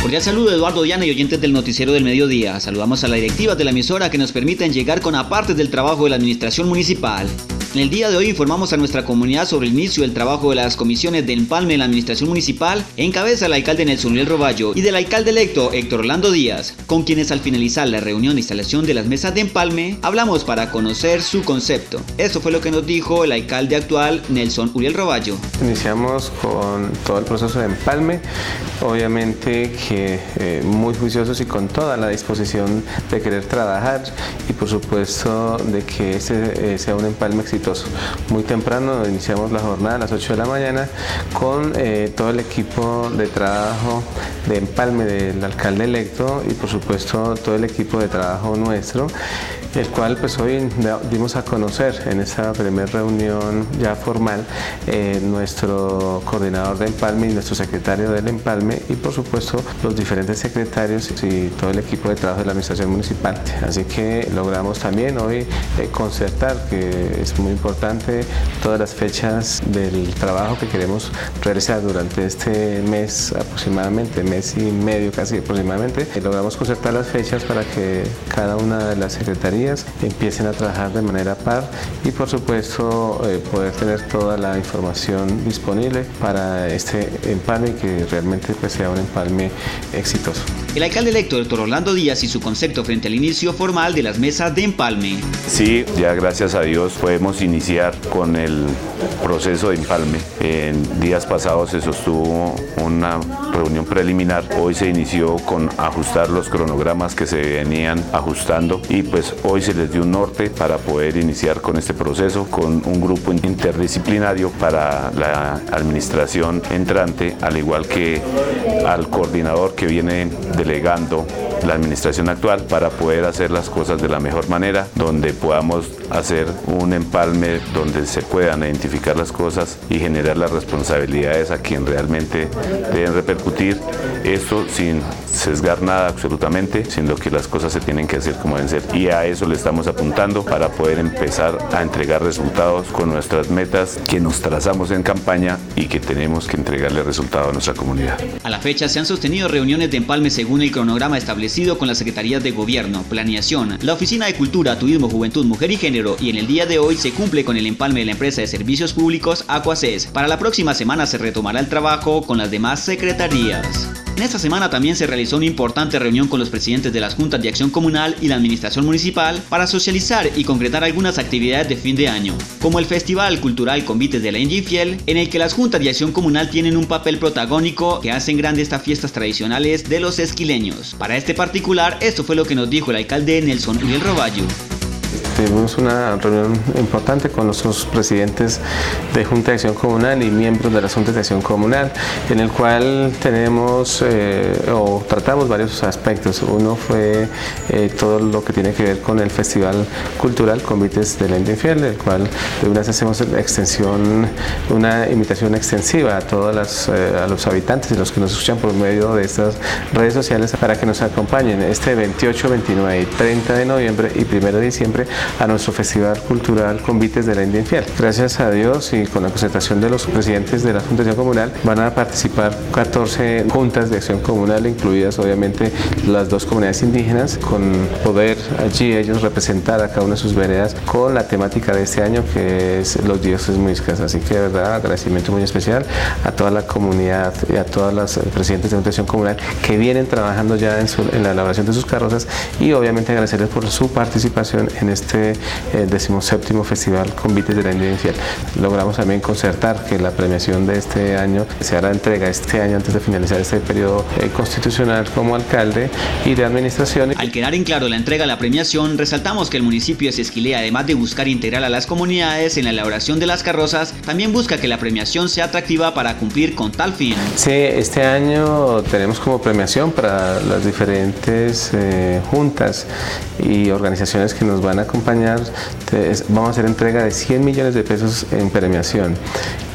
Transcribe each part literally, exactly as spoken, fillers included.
Cordial saludo, Eduardo Diana y oyentes del Noticiero del Mediodía. Saludamos a la directiva de la emisora que nos permiten llegar con apartes del trabajo de la administración municipal. En el día de hoy informamos a nuestra comunidad sobre el inicio del trabajo de las comisiones de empalme en la administración municipal en cabeza del alcalde Nelson Uriel Roballo y del alcalde electo Héctor Orlando Díaz, con quienes al finalizar la reunión de instalación de las mesas de empalme hablamos para conocer su concepto. Esto fue lo que nos dijo el alcalde actual Nelson Uriel Roballo. Iniciamos con todo el proceso de empalme, obviamente que eh, muy juiciosos y con toda la disposición de querer trabajar y por supuesto de que este eh, sea un empalme exitoso. Muy temprano iniciamos la jornada a las ocho de la mañana con eh, todo el equipo de trabajo de empalme del alcalde electo y por supuesto todo el equipo de trabajo nuestro, el cual pues hoy dimos a conocer en esta primera reunión ya formal eh, nuestro coordinador de empalme y nuestro secretario del empalme y por supuesto los diferentes secretarios y todo el equipo de trabajo de la administración municipal. Así que logramos también hoy eh, concertar, que es muy importante, todas las fechas del trabajo que queremos realizar durante este mes aproximadamente, mes y medio casi aproximadamente. Eh, logramos concertar las fechas para que cada una de las secretarías empiecen a trabajar de manera par y por supuesto eh, poder tener toda la información disponible para este empalme y que realmente pues, sea un empalme exitoso. El alcalde electo Héctor Orlando Díaz y su concepto frente al inicio formal de las mesas de empalme. Sí, ya gracias a Dios podemos iniciar con el proceso de empalme. En días pasados se sostuvo una reunión preliminar, hoy se inició con ajustar los cronogramas que se venían ajustando y pues hoy se les dio un norte para poder iniciar con este proceso con un grupo interdisciplinario para la administración entrante, al igual que al coordinador que viene delegando la administración actual para poder hacer las cosas de la mejor manera, donde podamos hacer un empalme donde se puedan identificar las cosas y generar las responsabilidades a quien realmente deben repercutir, esto sin sesgar nada absolutamente, sino que las cosas se tienen que hacer como deben ser y a eso le estamos apuntando para poder empezar a entregar resultados con nuestras metas que nos trazamos en campaña y que tenemos que entregarle resultado a nuestra comunidad. A la fecha se han sostenido reuniones de empalme según el cronograma establecido con las Secretarías de Gobierno, Planeación, la Oficina de Cultura, Turismo, Juventud, Mujer y Género y en el día de hoy se cumple con el empalme de la empresa de servicios públicos Acuaces. Para la próxima semana se retomará el trabajo con las demás secretarías. En esta semana también se realizó una importante reunión con los presidentes de las Juntas de Acción Comunal y la Administración Municipal para socializar y concretar algunas actividades de fin de año, como el Festival Cultural Convites de la India Infiel, en el que las Juntas de Acción Comunal tienen un papel protagónico que hacen grande estas fiestas tradicionales de los esquileños. Para este particular, esto fue lo que nos dijo el alcalde Nelson Uriel Roballo. Tuvimos una reunión importante con nuestros presidentes de Junta de Acción Comunal y miembros de las Juntas de Acción Comunal, en el cual tenemos eh, o tratamos varios aspectos. Uno fue eh, todo lo que tiene que ver con el Festival Cultural Convites de la India Infiel, el cual de una vez hacemos extensión, una invitación extensiva a todos las, eh, a los habitantes y los que nos escuchan por medio de estas redes sociales para que nos acompañen este veintiocho, veintinueve y treinta de noviembre y primero de diciembre a nuestro Festival Cultural Convites de la India Infiel. Gracias a Dios y con la concentración de los presidentes de la Junta de Acción Comunal van a participar catorce juntas de acción comunal, incluidas obviamente las dos comunidades indígenas, con poder allí ellos representar a cada una de sus veredas con la temática de este año que es los dioses muiscas. Así que de verdad agradecimiento muy especial a toda la comunidad y a todas las presidentes de Junta de Acción Comunal que vienen trabajando ya en, su, en la elaboración de sus carrozas y obviamente agradecerles por su participación en este eh, decimoséptimo Festival Convites de la India Infiel. Logramos también concertar que la premiación de este año se hará entrega este año antes de finalizar este periodo eh, constitucional como alcalde y de administración. Al quedar en claro la entrega de la premiación, resaltamos que el municipio de Sesquilé, además de buscar integrar a las comunidades en la elaboración de las carrozas, también busca que la premiación sea atractiva para cumplir con tal fin. Sí, este año tenemos como premiación para las diferentes eh, juntas y organizaciones que nos van a acompañar, vamos a hacer entrega de cien millones de pesos en premiación.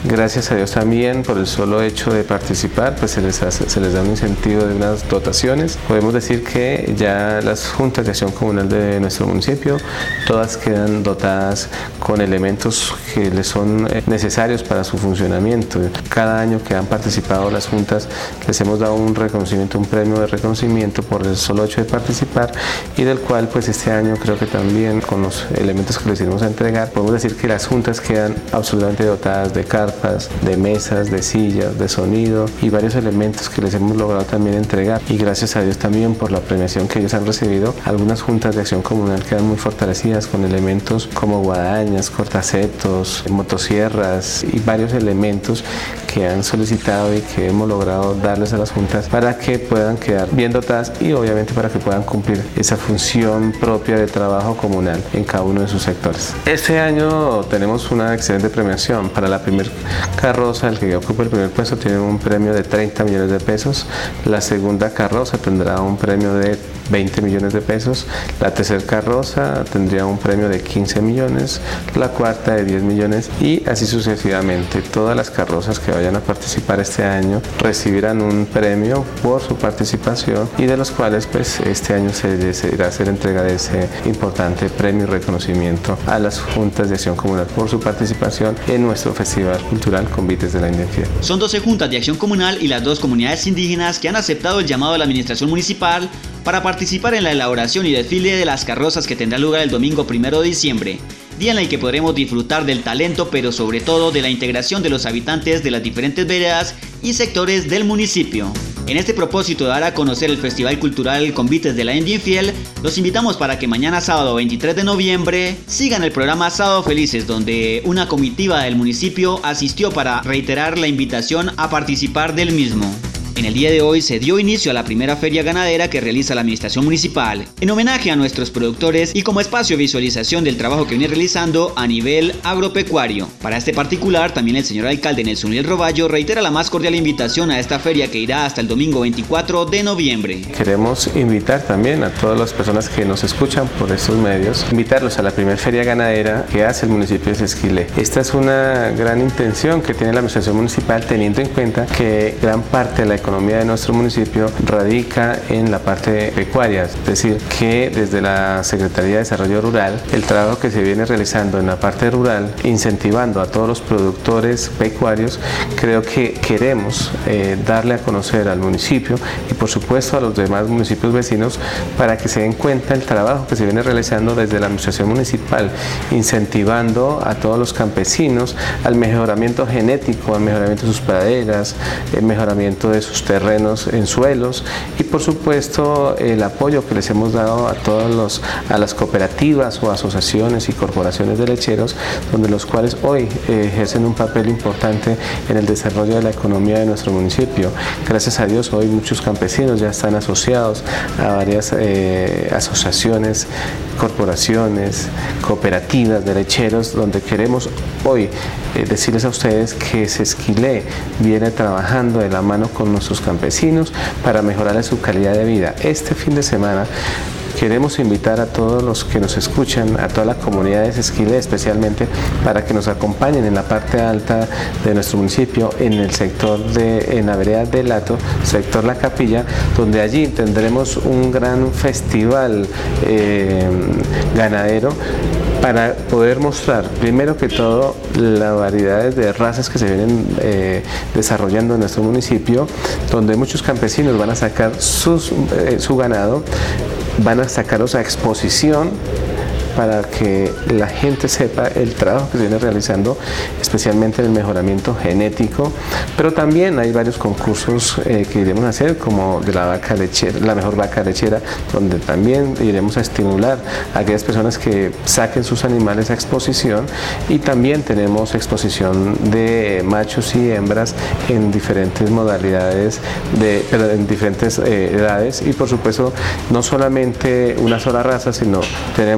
Gracias a Dios también, por el solo hecho de participar, pues se les, hace, se les da un incentivo de unas dotaciones. Podemos decir que ya las juntas de acción comunal de nuestro municipio, todas quedan dotadas con elementos que les son necesarios para su funcionamiento. Cada año que han participado las juntas, les hemos dado un reconocimiento, un premio de reconocimiento por el solo hecho de participar, y del cual pues este año creo que también con los elementos que les iremos a entregar, podemos decir que las juntas quedan absolutamente dotadas de carpas, de mesas, de sillas, de sonido y varios elementos que les hemos logrado también entregar, y gracias a Dios también por la premiación que ellos han recibido. Algunas juntas de acción comunal quedan muy fortalecidas con elementos como guadañas, cortacetos, motosierras y varios elementos que han solicitado y que hemos logrado darles a las juntas para que puedan quedar bien dotadas y obviamente para que puedan cumplir esa función propia de trabajo comunal en cada uno de sus sectores. Este año tenemos una excelente premiación. Para la primera carroza, el que ocupa el primer puesto tiene un premio de treinta millones de pesos, la segunda carroza tendrá un premio de veinte millones de pesos, la tercera carroza tendría un premio de quince millones, la cuarta de diez millones y así sucesivamente. Todas las carrozas que vayan a participar este año recibirán un premio por su participación, y de los cuales pues este año se les irá a hacer entrega de ese importante premio y reconocimiento a las juntas de acción comunal por su participación en nuestro Festival Cultural Convites de la India Infiel. Son doce juntas de acción comunal y las dos comunidades indígenas que han aceptado el llamado de la administración municipal para participar en la elaboración y desfile de las carrozas que tendrá lugar el domingo primero de diciembre, día en el que podremos disfrutar del talento, pero sobre todo de la integración de los habitantes de las diferentes veredas y sectores del municipio. En este propósito de dar a conocer el Festival Cultural Convites de la India Infiel, los invitamos para que mañana sábado veintitrés de noviembre sigan el programa Sábado Felices, donde una comitiva del municipio asistió para reiterar la invitación a participar del mismo. En el día de hoy se dio inicio a la primera feria ganadera que realiza la administración municipal, en homenaje a nuestros productores y como espacio de visualización del trabajo que viene realizando a nivel agropecuario. Para este particular, también el señor alcalde Nelson Uriel Roballo reitera la más cordial invitación a esta feria que irá hasta el domingo veinticuatro de noviembre. Queremos invitar también a todas las personas que nos escuchan por estos medios, invitarlos a la primera feria ganadera que hace el municipio de Sesquilé. Esta es una gran intención que tiene la administración municipal, teniendo en cuenta que gran parte de la La economía de nuestro municipio radica en la parte pecuaria, es decir, que desde la Secretaría de Desarrollo Rural, el trabajo que se viene realizando en la parte rural, incentivando a todos los productores pecuarios, creo que queremos eh, darle a conocer al municipio y por supuesto a los demás municipios vecinos para que se den cuenta el trabajo que se viene realizando desde la administración municipal, incentivando a todos los campesinos al mejoramiento genético, al mejoramiento de sus praderas, el mejoramiento de sus terrenos en suelos y por supuesto el apoyo que les hemos dado a todos los a las cooperativas o asociaciones y corporaciones de lecheros, donde los cuales hoy eh, ejercen un papel importante en el desarrollo de la economía de nuestro municipio. Gracias a Dios hoy muchos campesinos ya están asociados a varias eh, asociaciones, corporaciones, cooperativas de lecheros, donde queremos hoy eh, decirles a ustedes que Sesquilé viene trabajando de la mano con nuestros campesinos para mejorarles su calidad de vida. Este fin de semana queremos invitar a todos los que nos escuchan, a toda la comunidad de Sesquilé especialmente, para que nos acompañen en la parte alta de nuestro municipio, en el sector de, en la vereda del Lato, sector La Capilla, donde allí tendremos un gran festival eh, ganadero para poder mostrar, primero que todo, las variedades de razas que se vienen eh, desarrollando en nuestro municipio, donde muchos campesinos van a sacar sus, eh, su ganado, van a sacarlos a exposición para que la gente sepa el trabajo que se viene realizando, especialmente en el mejoramiento genético, pero también hay varios concursos eh, que iremos a hacer, como de la vaca lechera, la mejor vaca lechera, donde también iremos a estimular a aquellas personas que saquen sus animales a exposición, y también tenemos exposición de machos y hembras en diferentes modalidades, de, pero en diferentes eh, edades, y por supuesto no solamente una sola raza, sino tenemos exposición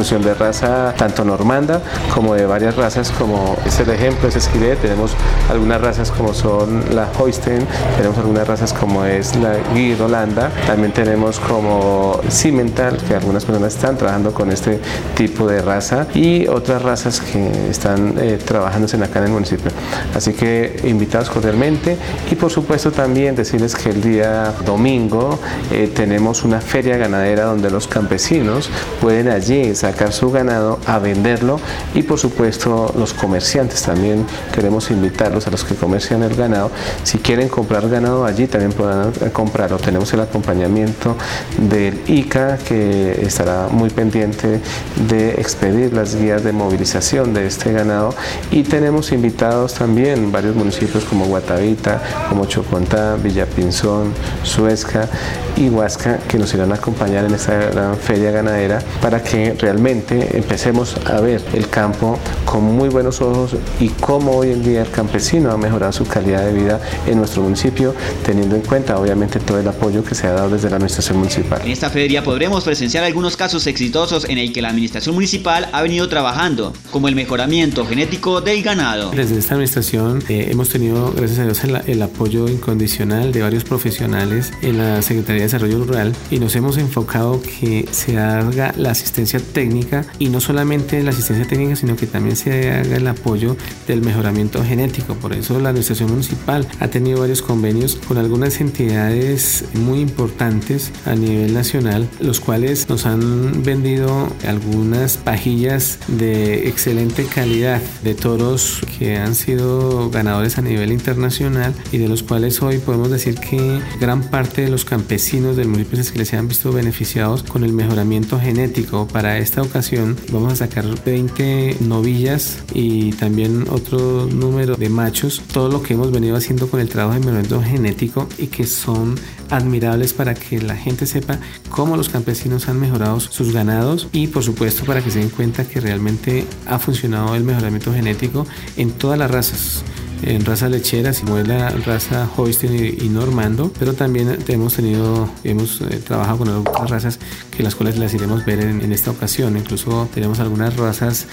inclusión de raza tanto normanda como de varias razas, como es el ejemplo, es Esquiré. Tenemos algunas razas como son la Holstein, tenemos algunas razas como es la Guirolanda, también tenemos como Simmental, que algunas personas están trabajando con este tipo de raza, y otras razas que están eh, trabajándose acá en el municipio. Así que invitados cordialmente, y por supuesto también decirles que el día domingo eh, tenemos una feria ganadera donde los campesinos pueden allí sacar su ganado a venderlo, y por supuesto los comerciantes también queremos invitarlos a los que comercian el ganado. Si quieren comprar ganado allí también podrán comprarlo. Tenemos el acompañamiento del I C A, que estará muy pendiente de expedir las guías de movilización de este ganado, y tenemos invitados también varios municipios como Guatavita, como Chocontá, Villapinzón, Suezca y Huasca, que nos irán a acompañar en esta gran feria ganadera para que realmente empecemos a ver el campo con muy buenos ojos y cómo hoy en día el campesino ha mejorado su calidad de vida en nuestro municipio, teniendo en cuenta obviamente todo el apoyo que se ha dado desde la administración municipal. En esta feria podremos presenciar algunos casos exitosos en el que la administración municipal ha venido trabajando, como el mejoramiento genético del ganado. Desde esta administración eh, hemos tenido, gracias a Dios, el, el apoyo incondicional de varios profesionales en la Secretaría de Desarrollo Rural, y nos hemos enfocado que se haga la asistencia técnica, y no solamente la asistencia técnica, sino que también se haga el apoyo del mejoramiento genético. Por eso la administración municipal ha tenido varios convenios con algunas entidades muy importantes a nivel nacional, los cuales nos han vendido algunas pajillas de excelente calidad de toros que han sido ganadores a nivel internacional, y de los cuales hoy podemos decir que gran parte de los campesinos del municipio de Esquiré se han visto beneficiados con el mejoramiento genético. Para esta ocasión vamos a sacar veinte novillas y también otro número de machos, todo lo que hemos venido haciendo con el trabajo de mejoramiento genético, y que son admirables para que la gente sepa cómo los campesinos han mejorado sus ganados, y por supuesto para que se den cuenta que realmente ha funcionado el mejoramiento genético en todas las razas, en razas lecheras, como es la raza Holstein y, y Normando, pero también hemos tenido, hemos eh, trabajado con otras razas que las cuales las iremos ver en, en esta ocasión. Incluso tenemos algunas razas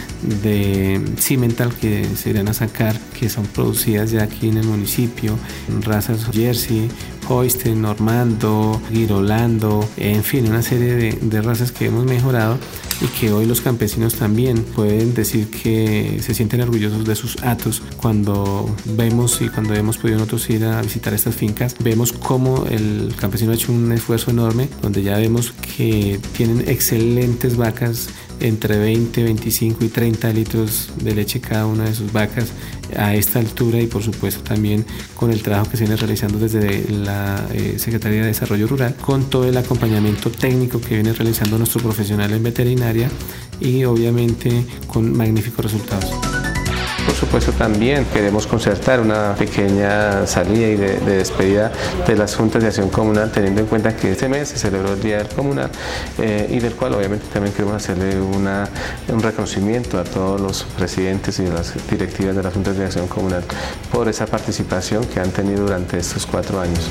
de Simmental que se irán a sacar, que son producidas ya aquí en el municipio, razas Jersey, Holstein, Normando, Girolando, en fin, una serie de, de razas que hemos mejorado, y que hoy los campesinos también pueden decir que se sienten orgullosos de sus hatos. Cuando vemos y cuando hemos podido nosotros ir a visitar estas fincas, vemos cómo el campesino ha hecho un esfuerzo enorme, donde ya vemos que tienen excelentes vacas, entre veinte, veinticinco y treinta litros de leche cada una de sus vacas a esta altura, y por supuesto también con el trabajo que se viene realizando desde la eh, Secretaría de Desarrollo Rural, con todo el acompañamiento técnico que viene realizando nuestro profesional en veterinaria, y obviamente con magníficos resultados. Por supuesto también queremos concertar una pequeña salida y de, de despedida de las juntas de acción comunal, teniendo en cuenta que este mes se celebró el Día del Comunal, eh, y del cual obviamente también queremos hacerle una, un reconocimiento a todos los presidentes y las directivas de las juntas de acción comunal por esa participación que han tenido durante estos cuatro años.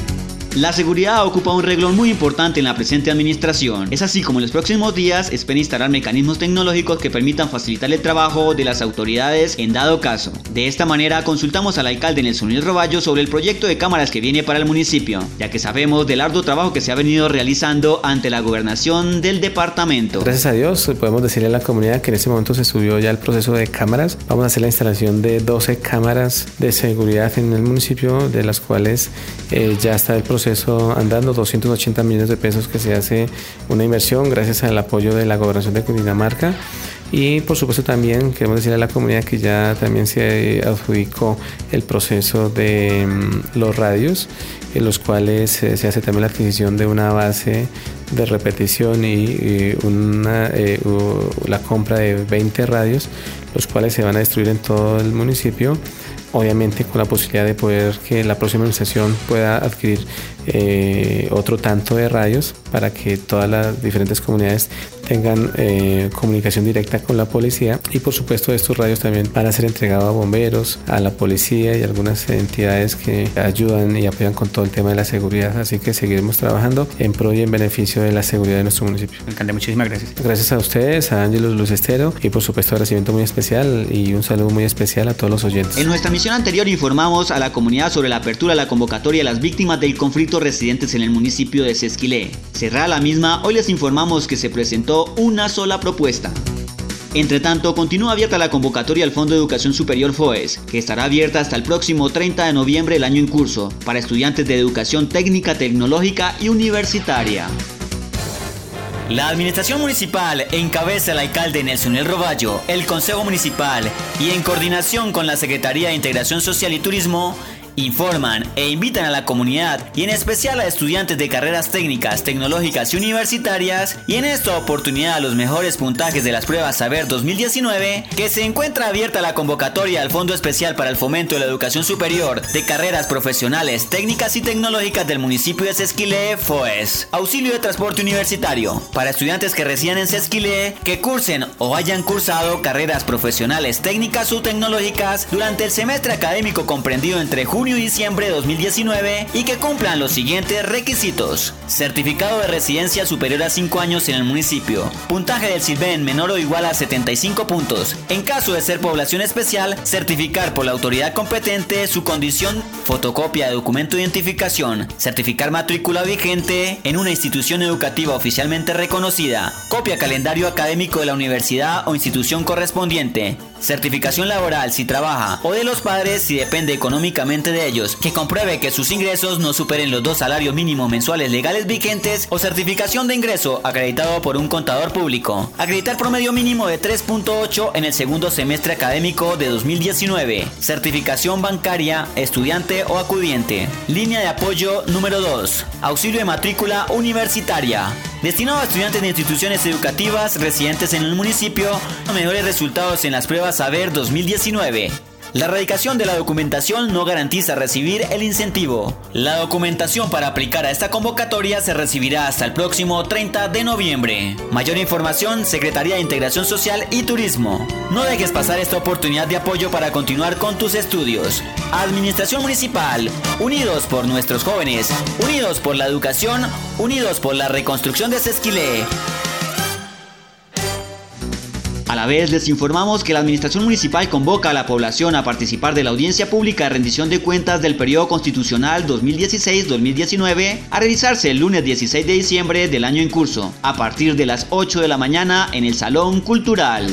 La seguridad ocupa un renglón muy importante en la presente administración. Es así como en los próximos días espera instalar mecanismos tecnológicos que permitan facilitar el trabajo de las autoridades en dado caso. De esta manera consultamos al alcalde Nelson Luis Roballo sobre el proyecto de cámaras que viene para el municipio, ya que sabemos del arduo trabajo que se ha venido realizando ante la gobernación del departamento. Gracias a Dios podemos decirle a la comunidad que en este momento se subió ya el proceso de cámaras. Vamos a hacer la instalación de doce cámaras de seguridad en el municipio, de las cuales eh, ya está el proceso proceso andando, doscientos ochenta millones de pesos que se hace una inversión gracias al apoyo de la gobernación de Cundinamarca. Y por supuesto también queremos decirle a la comunidad que ya también se adjudicó el proceso de um, los radios, en los cuales eh, se hace también la adquisición de una base de repetición y, y una, eh, uh, la compra de veinte radios, los cuales se van a distribuir en todo el municipio, obviamente con la posibilidad de poder que la próxima administración pueda adquirir eh, otro tanto de radios para que todas las diferentes comunidades tengan eh, comunicación directa con la policía, y por supuesto estos radios también van a ser entregados a bomberos, a la policía y algunas entidades que ayudan y apoyan con todo el tema de la seguridad, así que seguiremos trabajando en pro y en beneficio de la seguridad de nuestro municipio. Alcalde, muchísimas gracias. Gracias a ustedes, a Ángelos Lucestero, y por supuesto agradecimiento muy especial y un saludo muy especial a todos los oyentes. En nuestra misión anterior informamos a la comunidad sobre la apertura de la convocatoria a las víctimas del conflicto residentes en el municipio de Sesquilé. Cerrada la misma, hoy les informamos que se presentó una sola propuesta. Entre tanto, continúa abierta la convocatoria al Fondo de Educación Superior FOES, que estará abierta hasta el próximo treinta de noviembre del año en curso, para estudiantes de educación técnica, tecnológica y universitaria. La administración municipal encabeza el alcalde Nelson El Roballo, el Consejo Municipal y en coordinación con la Secretaría de Integración Social y Turismo, informan e invitan a la comunidad y en especial a estudiantes de carreras técnicas, tecnológicas y universitarias, y en esta oportunidad a los mejores puntajes de las pruebas Saber dos mil diecinueve, que se encuentra abierta la convocatoria al Fondo Especial para el Fomento de la Educación Superior de Carreras Profesionales, Técnicas y Tecnológicas del municipio de Sesquilé, FOES. Auxilio de transporte universitario para estudiantes que residen en Sesquilé, que cursen o hayan cursado carreras profesionales, técnicas o tecnológicas durante el semestre académico comprendido entre junio y diciembre de dos mil diecinueve y que cumplan los siguientes requisitos: certificado de residencia superior a cinco años en el municipio, puntaje del Silven menor o igual a setenta y cinco puntos, en caso de ser población especial, certificar por la autoridad competente su condición, fotocopia de documento de identificación, certificar matrícula vigente en una institución educativa oficialmente reconocida, copia calendario académico de la universidad o institución correspondiente, certificación laboral si trabaja o de los padres si depende económicamente de ellos, que compruebe que sus ingresos no superen los dos salarios mínimos mensuales legales vigentes, o certificación de ingreso acreditado por un contador público. Acreditar promedio mínimo de tres punto ocho en el segundo semestre académico de dos mil diecinueve. Certificación bancaria, estudiante o acudiente. Línea de apoyo número dos. Auxilio de matrícula universitaria, destinado a estudiantes de instituciones educativas residentes en el municipio con mejores resultados en las pruebas Saber dos mil diecinueve. La erradicación de la documentación no garantiza recibir el incentivo. La documentación para aplicar a esta convocatoria se recibirá hasta el próximo treinta de noviembre. Mayor información, Secretaría de Integración Social y Turismo. No dejes pasar esta oportunidad de apoyo para continuar con tus estudios. Administración Municipal, unidos por nuestros jóvenes, unidos por la educación, unidos por la reconstrucción de Sesquilé. A la vez les informamos que la Administración Municipal convoca a la población a participar de la audiencia pública de rendición de cuentas del periodo constitucional dos mil dieciséis dos mil diecinueve a realizarse el lunes dieciséis de diciembre del año en curso, a partir de las ocho de la mañana en el Salón Cultural.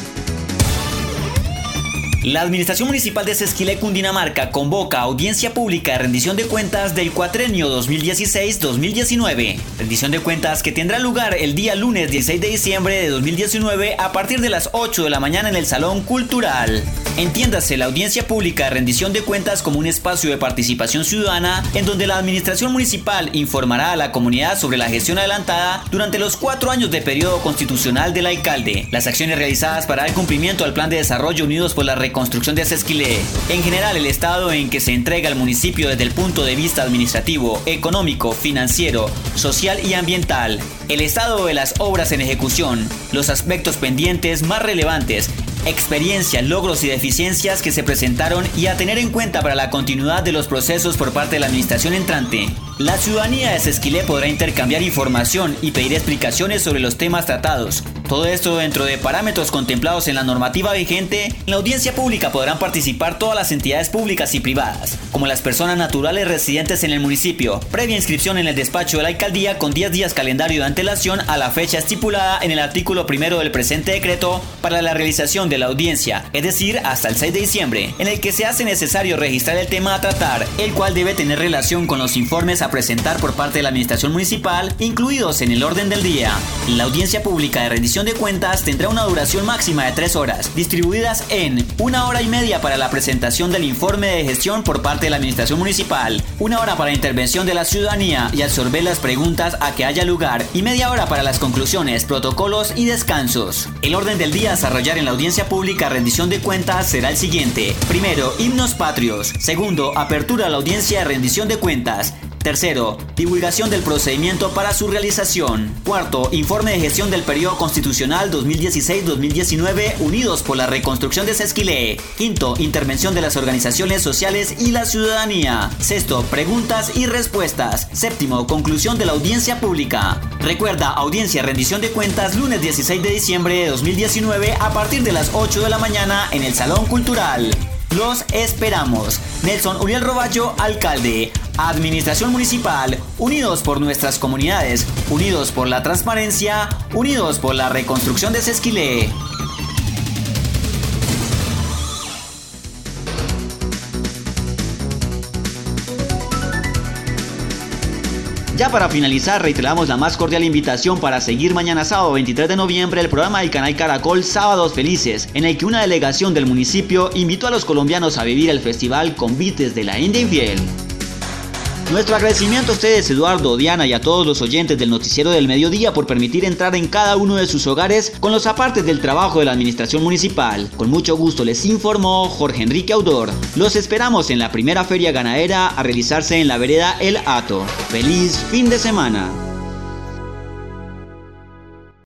La Administración Municipal de Sesquilé, Cundinamarca, convoca a audiencia pública de rendición de cuentas del cuatrenio dos mil dieciséis dos mil diecinueve. Rendición de cuentas que tendrá lugar el día lunes dieciséis de diciembre de dos mil diecinueve a partir de las ocho de la mañana en el Salón Cultural. Entiéndase la audiencia pública de rendición de cuentas como un espacio de participación ciudadana en donde la Administración Municipal informará a la comunidad sobre la gestión adelantada durante los cuatro años de periodo constitucional del alcalde, las acciones realizadas para el cumplimiento al Plan de Desarrollo Unidos por la Reconstrucción de Sesquilé, en general el estado en que se entrega al municipio desde el punto de vista administrativo, económico, financiero, social y ambiental, el estado de las obras en ejecución, los aspectos pendientes más relevantes, experiencias, logros y deficiencias que se presentaron y a tener en cuenta para la continuidad de los procesos por parte de la administración entrante. La ciudadanía de Sesquilé podrá intercambiar información y pedir explicaciones sobre los temas tratados. Todo esto dentro de parámetros contemplados en la normativa vigente. En la audiencia pública podrán participar todas las entidades públicas y privadas, como las personas naturales residentes en el municipio, previa inscripción en el despacho de la alcaldía con diez días calendario de antelación a la fecha estipulada en el artículo primero del presente decreto para la realización de la audiencia, es decir, hasta el seis de diciembre, en el que se hace necesario registrar el tema a tratar, el cual debe tener relación con los informes a presentar por parte de la administración municipal, incluidos en el orden del día. La audiencia pública de rendición de cuentas tendrá una duración máxima de tres horas, distribuidas en una hora y media para la presentación del informe de gestión por parte de la administración municipal, una hora para la intervención de la ciudadanía y absorber las preguntas a que haya lugar, y media hora para las conclusiones, protocolos y descansos. El orden del día a desarrollar en la audiencia pública rendición de cuentas será el siguiente: primero, himnos patrios; segundo, apertura a la audiencia de rendición de cuentas; Tercero, divulgación del procedimiento para su realización. Cuarto, informe de gestión del periodo constitucional dos mil dieciséis dos mil diecinueve, Unidos por la Reconstrucción de Sesquilé. Quinto, intervención de las organizaciones sociales y la ciudadanía. Sexto, preguntas y respuestas. Séptimo, conclusión de la audiencia pública. Recuerda, audiencia rendición de cuentas lunes dieciséis de diciembre de dos mil diecinueve a partir de las ocho de la mañana en el Salón Cultural. Los esperamos. Nelson Uriel Roballo, alcalde. Administración Municipal, unidos por nuestras comunidades, unidos por la transparencia, unidos por la reconstrucción de Sesquilé. Ya para finalizar, reiteramos la más cordial invitación para seguir mañana sábado veintitrés de noviembre el programa del canal Caracol Sábados Felices, en el que una delegación del municipio invitó a los colombianos a vivir el festival Convites de la India Infiel. Nuestro agradecimiento a ustedes, Eduardo, Diana, y a todos los oyentes del Noticiero del Mediodía por permitir entrar en cada uno de sus hogares con los apartes del trabajo de la administración municipal. Con mucho gusto les informó Jorge Enrique Audor. Los esperamos en la primera feria ganadera a realizarse en la vereda El Hato. ¡Feliz fin de semana!